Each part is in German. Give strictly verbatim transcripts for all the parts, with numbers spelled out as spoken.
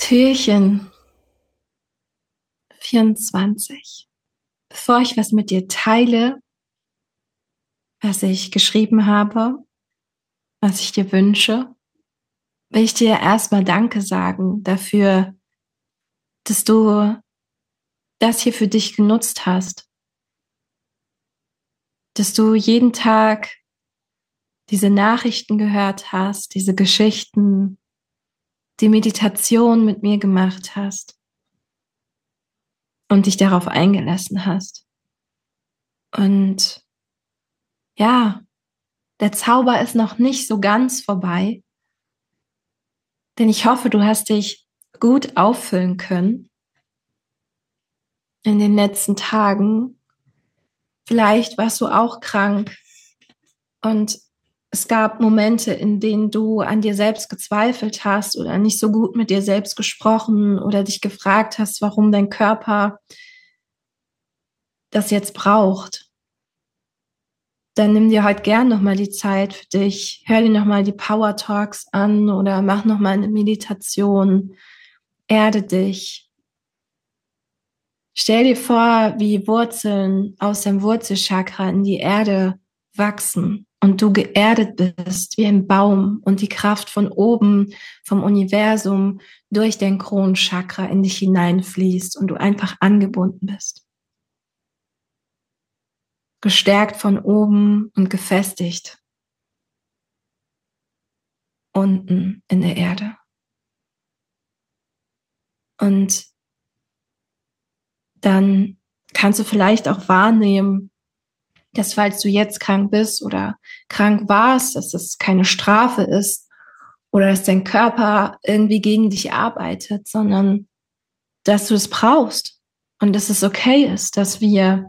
Türchen vierundzwanzig. Bevor ich was mit dir teile, was ich geschrieben habe, was ich dir wünsche, will ich dir erstmal Danke sagen dafür, dass du das hier für dich genutzt hast. Dass du jeden Tag diese Nachrichten gehört hast, diese Geschichten, die Meditation mit mir gemacht hast und dich darauf eingelassen hast. Und ja, der Zauber ist noch nicht so ganz vorbei, denn ich hoffe, du hast dich gut auffüllen können in den letzten Tagen. Vielleicht warst du auch krank und es gab Momente, in denen du an dir selbst gezweifelt hast oder nicht so gut mit dir selbst gesprochen oder dich gefragt hast, warum dein Körper das jetzt braucht. Dann nimm dir heute gern nochmal die Zeit für dich, hör dir nochmal die Power Talks an oder mach nochmal eine Meditation, erde dich. Stell dir vor, wie Wurzeln aus deinem Wurzelchakra in die Erde wachsen und du geerdet bist wie ein Baum und die Kraft von oben, vom Universum durch dein Kronenchakra in dich hineinfließt und du einfach angebunden bist. Gestärkt von oben und gefestigt unten in der Erde. Und dann kannst du vielleicht auch wahrnehmen, dass falls du jetzt krank bist oder krank warst, dass das keine Strafe ist oder dass dein Körper irgendwie gegen dich arbeitet, sondern dass du es brauchst und dass es okay ist, dass wir,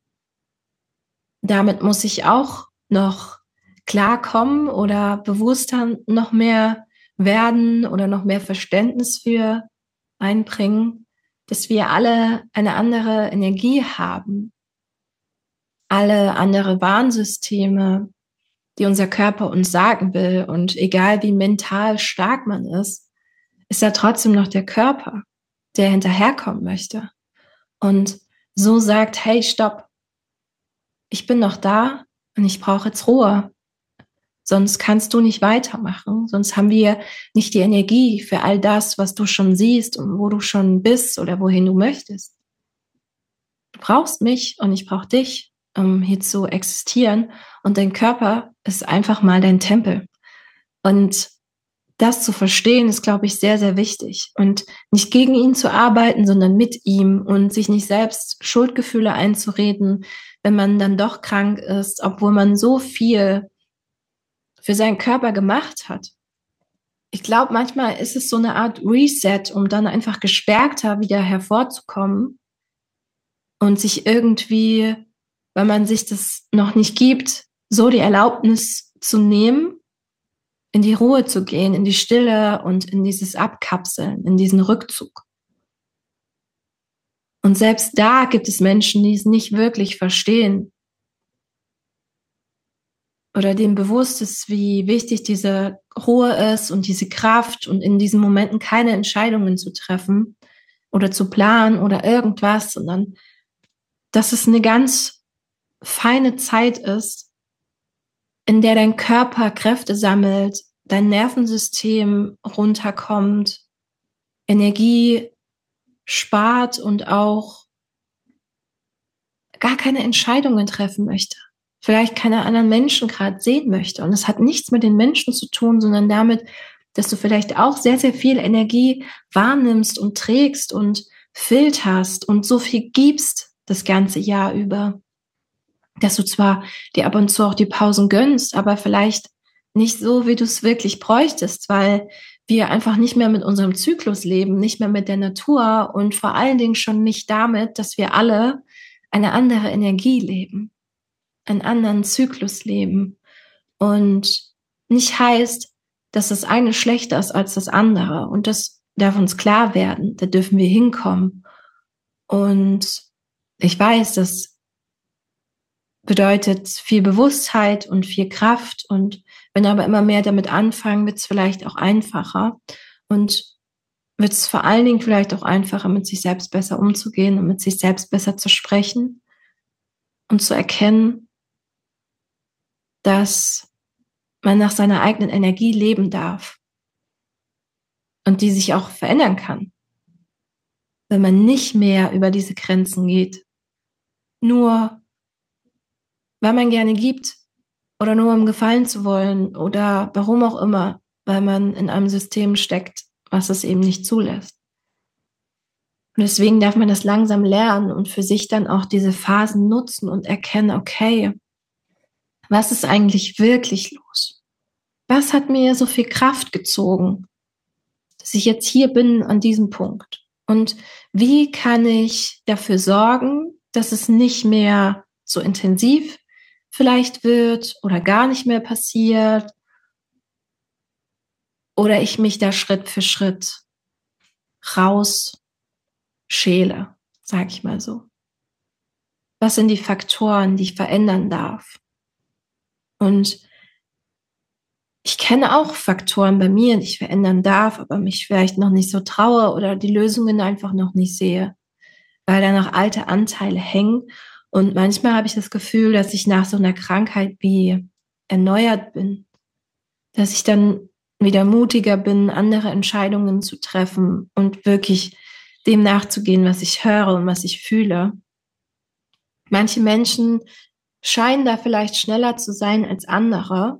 damit muss ich auch noch klarkommen oder bewusster noch mehr werden oder noch mehr Verständnis für einbringen, dass wir alle eine andere Energie haben, alle andere Warnsysteme, die unser Körper uns sagen will. Und egal wie mental stark man ist, ist da trotzdem noch der Körper, der hinterherkommen möchte. Und so sagt, hey, stopp, ich bin noch da und ich brauche jetzt Ruhe. Sonst kannst du nicht weitermachen. Sonst haben wir nicht die Energie für all das, was du schon siehst und wo du schon bist oder wohin du möchtest. Du brauchst mich und ich brauche dich, um hier zu existieren. Und dein Körper ist einfach mal dein Tempel. Und das zu verstehen, ist, glaube ich, sehr, sehr wichtig. Und nicht gegen ihn zu arbeiten, sondern mit ihm und sich nicht selbst Schuldgefühle einzureden, wenn man dann doch krank ist, obwohl man so viel für seinen Körper gemacht hat. Ich glaube, manchmal ist es so eine Art Reset, um dann einfach gestärkter wieder hervorzukommen und sich irgendwie, wenn man sich das noch nicht gibt, so die Erlaubnis zu nehmen, in die Ruhe zu gehen, in die Stille und in dieses Abkapseln, in diesen Rückzug. Und selbst da gibt es Menschen, die es nicht wirklich verstehen oder denen bewusst ist, wie wichtig diese Ruhe ist und diese Kraft und in diesen Momenten keine Entscheidungen zu treffen oder zu planen oder irgendwas, sondern dass es eine ganz feine Zeit ist, in der dein Körper Kräfte sammelt, dein Nervensystem runterkommt, Energie spart und auch gar keine Entscheidungen treffen möchte. Vielleicht keine anderen Menschen gerade sehen möchte. Und es hat nichts mit den Menschen zu tun, sondern damit, dass du vielleicht auch sehr, sehr viel Energie wahrnimmst und trägst und filterst und so viel gibst das ganze Jahr über, dass du zwar dir ab und zu auch die Pausen gönnst, aber vielleicht nicht so, wie du es wirklich bräuchtest, weil wir einfach nicht mehr mit unserem Zyklus leben, nicht mehr mit der Natur und vor allen Dingen schon nicht damit, dass wir alle eine andere Energie leben, einen anderen Zyklus leben und nicht heißt, dass das eine schlechter ist als das andere und das darf uns klar werden, da dürfen wir hinkommen und ich weiß, das bedeutet viel Bewusstheit und viel Kraft und wenn wir aber immer mehr damit anfangen, wird es vielleicht auch einfacher und wird es vor allen Dingen vielleicht auch einfacher, mit sich selbst besser umzugehen und mit sich selbst besser zu sprechen und zu erkennen, dass man nach seiner eigenen Energie leben darf und die sich auch verändern kann, wenn man nicht mehr über diese Grenzen geht, nur weil man gerne gibt oder nur um gefallen zu wollen oder warum auch immer, weil man in einem System steckt, was es eben nicht zulässt. Und deswegen darf man das langsam lernen und für sich dann auch diese Phasen nutzen und erkennen, okay, was ist eigentlich wirklich los? Was hat mir so viel Kraft gezogen, dass ich jetzt hier bin an diesem Punkt? Und wie kann ich dafür sorgen, dass es nicht mehr so intensiv vielleicht wird oder gar nicht mehr passiert oder ich mich da Schritt für Schritt raus schäle, sag ich mal so. Was sind die Faktoren, die ich verändern darf? Und ich kenne auch Faktoren bei mir, die ich verändern darf, aber mich vielleicht noch nicht so traue oder die Lösungen einfach noch nicht sehe, weil da noch alte Anteile hängen. Und manchmal habe ich das Gefühl, dass ich nach so einer Krankheit wie erneuert bin, dass ich dann wieder mutiger bin, andere Entscheidungen zu treffen und wirklich dem nachzugehen, was ich höre und was ich fühle. Manche Menschen scheinen da vielleicht schneller zu sein als andere,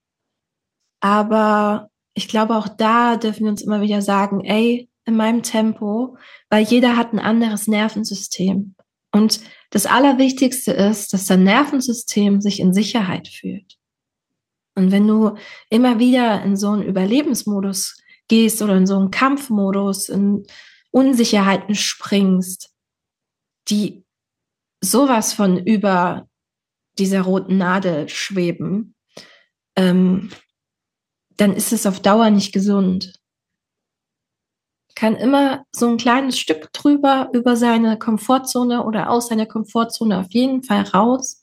aber ich glaube, auch da dürfen wir uns immer wieder sagen, ey, in meinem Tempo, weil jeder hat ein anderes Nervensystem. Und das Allerwichtigste ist, dass dein Nervensystem sich in Sicherheit fühlt. Und wenn du immer wieder in so einen Überlebensmodus gehst oder in so einen Kampfmodus, in Unsicherheiten springst, die sowas von über dieser roten Nadel schweben, ähm, dann ist es auf Dauer nicht gesund. Kann immer so ein kleines Stück drüber, über seine Komfortzone oder aus seiner Komfortzone auf jeden Fall raus.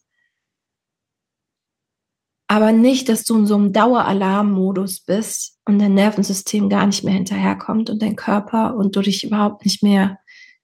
Aber nicht, dass du in so einem Daueralarmmodus bist und dein Nervensystem gar nicht mehr hinterherkommt und dein Körper und du dich überhaupt nicht mehr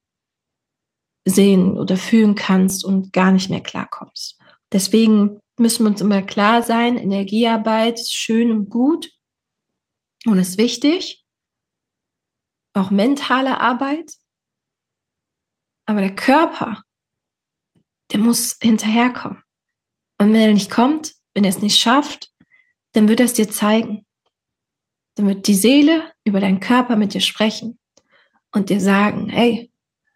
sehen oder fühlen kannst und gar nicht mehr klarkommst. Deswegen müssen wir uns immer klar sein, Energiearbeit ist schön und gut und ist wichtig, auch mentale Arbeit, aber der Körper, der muss hinterherkommen. Und wenn er nicht kommt, wenn er es nicht schafft, dann wird er es dir zeigen. Dann wird die Seele über deinen Körper mit dir sprechen und dir sagen, hey,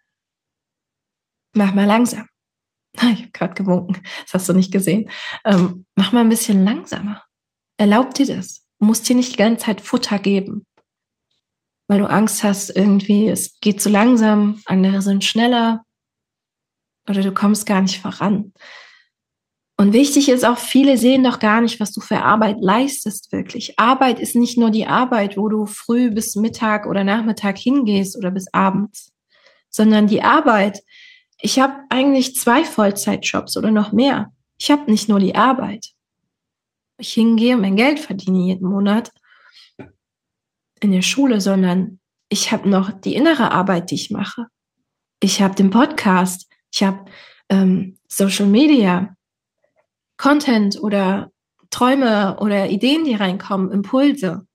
mach mal langsam. Ich habe gerade gewunken, das hast du nicht gesehen. Ähm, mach mal ein bisschen langsamer. Erlaub dir das. Du musst dir nicht die ganze Zeit Futter geben, weil du Angst hast, irgendwie, es geht zu langsam, andere sind schneller oder du kommst gar nicht voran. Und wichtig ist auch, viele sehen doch gar nicht, was du für Arbeit leistest wirklich. Arbeit ist nicht nur die Arbeit, wo du früh bis Mittag oder Nachmittag hingehst oder bis abends, sondern die Arbeit. Ich habe eigentlich zwei Vollzeitjobs oder noch mehr. Ich habe nicht nur die Arbeit. Ich hingehe und mein Geld verdiene jeden Monat in der Schule, sondern ich habe noch die innere Arbeit, die ich mache. Ich habe den Podcast, ich habe ähm, Social Media, Content oder Träume oder Ideen, die reinkommen, Impulse,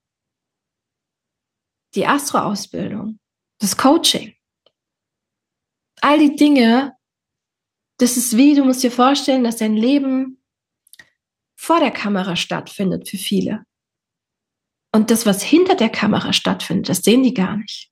die Astro-Ausbildung, das Coaching. All die Dinge, das ist wie, du musst dir vorstellen, dass dein Leben vor der Kamera stattfindet für viele. Und das, was hinter der Kamera stattfindet, das sehen die gar nicht.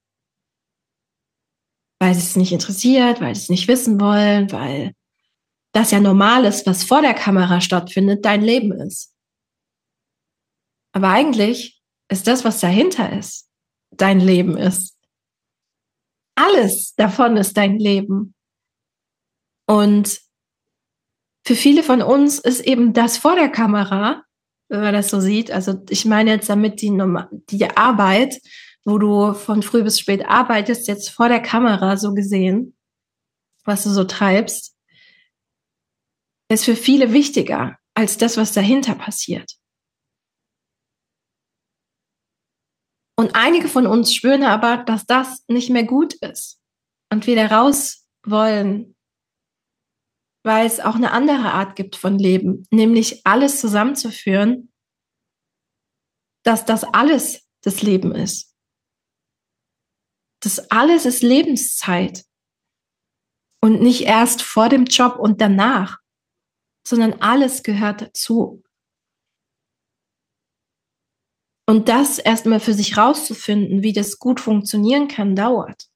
Weil es nicht interessiert, weil sie es nicht wissen wollen, weil das ja normal ist, was vor der Kamera stattfindet, dein Leben ist. Aber eigentlich ist das, was dahinter ist, dein Leben ist. Alles davon ist dein Leben. Und für viele von uns ist eben das vor der Kamera, wenn man das so sieht, also ich meine jetzt damit die, die Arbeit, wo du von früh bis spät arbeitest, jetzt vor der Kamera so gesehen, was du so treibst, ist für viele wichtiger als das, was dahinter passiert. Und einige von uns spüren aber, dass das nicht mehr gut ist und wieder raus wollen, weil es auch eine andere Art gibt von Leben, nämlich alles zusammenzuführen, dass das alles das Leben ist. Das alles ist Lebenszeit und nicht erst vor dem Job und danach, sondern alles gehört dazu. Und das erstmal für sich rauszufinden, wie das gut funktionieren kann, dauert.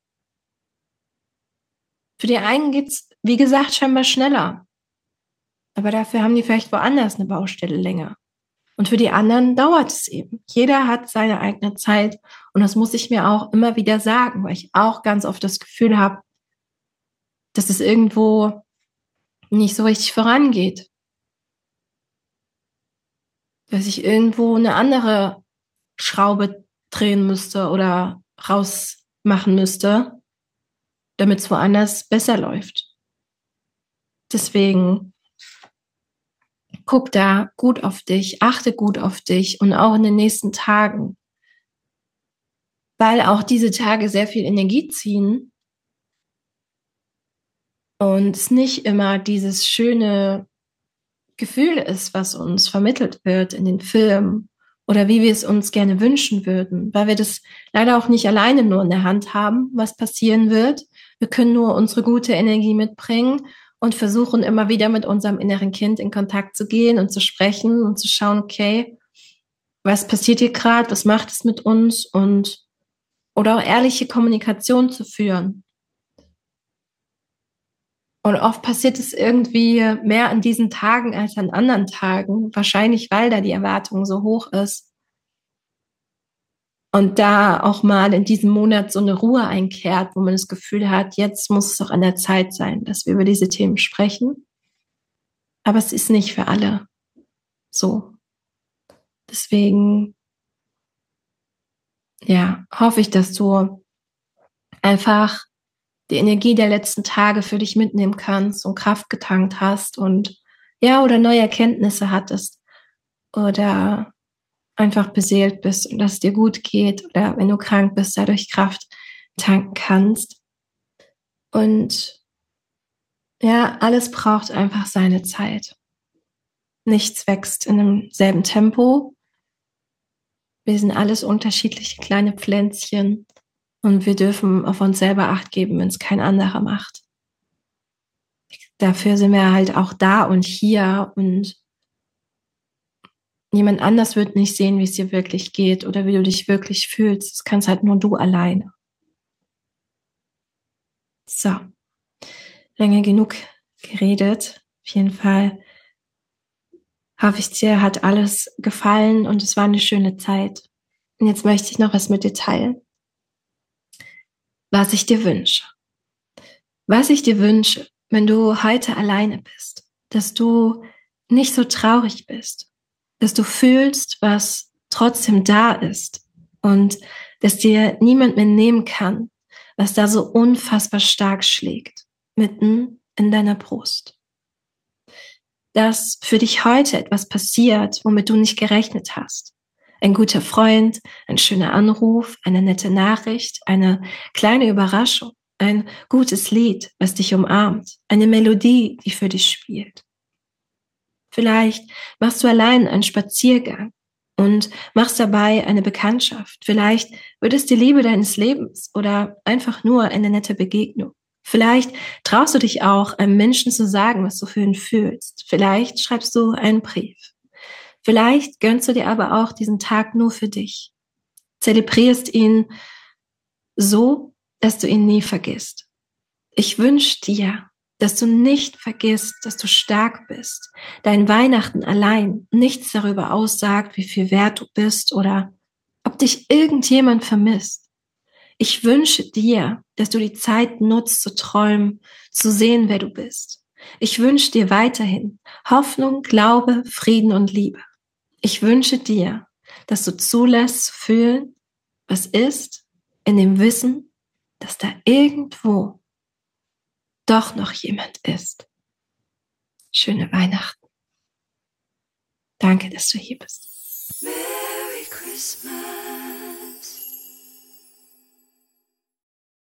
Für die einen geht's, wie gesagt, scheinbar schneller. Aber dafür haben die vielleicht woanders eine Baustelle länger. Und für die anderen dauert es eben. Jeder hat seine eigene Zeit. Und das muss ich mir auch immer wieder sagen, weil ich auch ganz oft das Gefühl habe, dass es irgendwo nicht so richtig vorangeht. Dass ich irgendwo eine andere Schraube drehen müsste oder rausmachen müsste, damit es woanders besser läuft. Deswegen guck da gut auf dich, achte gut auf dich und auch in den nächsten Tagen, weil auch diese Tage sehr viel Energie ziehen und es nicht immer dieses schöne Gefühl ist, was uns vermittelt wird in den Filmen oder wie wir es uns gerne wünschen würden, weil wir das leider auch nicht alleine nur in der Hand haben, was passieren wird. Wir können nur unsere gute Energie mitbringen und versuchen immer wieder mit unserem inneren Kind in Kontakt zu gehen und zu sprechen und zu schauen, okay, was passiert hier gerade, was macht es mit uns und oder auch ehrliche Kommunikation zu führen. Und oft passiert es irgendwie mehr an diesen Tagen als an anderen Tagen, wahrscheinlich weil da die Erwartung so hoch ist. Und da auch mal in diesem Monat so eine Ruhe einkehrt, wo man das Gefühl hat, jetzt muss es doch an der Zeit sein, dass wir über diese Themen sprechen. Aber es ist nicht für alle so. Deswegen, ja, hoffe ich, dass du einfach die Energie der letzten Tage für dich mitnehmen kannst und Kraft getankt hast und ja, oder neue Erkenntnisse hattest oder einfach beseelt bist und dass es dir gut geht oder wenn du krank bist, dadurch Kraft tanken kannst. Und ja, alles braucht einfach seine Zeit. Nichts wächst in demselben Tempo. Wir sind alles unterschiedliche kleine Pflänzchen und wir dürfen auf uns selber Acht geben, wenn es kein anderer macht. Dafür sind wir halt auch da und hier und jemand anders wird nicht sehen, wie es dir wirklich geht oder wie du dich wirklich fühlst. Das kannst halt nur du alleine. So, lange genug geredet. Auf jeden Fall hoffe ich, dir hat alles gefallen und es war eine schöne Zeit. Und jetzt möchte ich noch was mit dir teilen, was ich dir wünsche. Was ich dir wünsche, wenn du heute alleine bist, dass du nicht so traurig bist, dass du fühlst, was trotzdem da ist und dass dir niemand mehr nehmen kann, was da so unfassbar stark schlägt, mitten in deiner Brust. Dass für dich heute etwas passiert, womit du nicht gerechnet hast. Ein guter Freund, ein schöner Anruf, eine nette Nachricht, eine kleine Überraschung, ein gutes Lied, was dich umarmt, eine Melodie, die für dich spielt. Vielleicht machst du allein einen Spaziergang und machst dabei eine Bekanntschaft. Vielleicht wird es die Liebe deines Lebens oder einfach nur eine nette Begegnung. Vielleicht traust du dich auch, einem Menschen zu sagen, was du für ihn fühlst. Vielleicht schreibst du einen Brief. Vielleicht gönnst du dir aber auch diesen Tag nur für dich. Zelebrierst ihn so, dass du ihn nie vergisst. Ich wünsche dir, dass du nicht vergisst, dass du stark bist. Dein Weihnachten allein nichts darüber aussagt, wie viel wert du bist oder ob dich irgendjemand vermisst. Ich wünsche dir, dass du die Zeit nutzt, zu träumen, zu sehen, wer du bist. Ich wünsche dir weiterhin Hoffnung, Glaube, Frieden und Liebe. Ich wünsche dir, dass du zulässt zu fühlen, was ist, in dem Wissen, dass da irgendwo doch noch jemand ist. Schöne Weihnachten. Danke, dass du hier bist. Merry Christmas.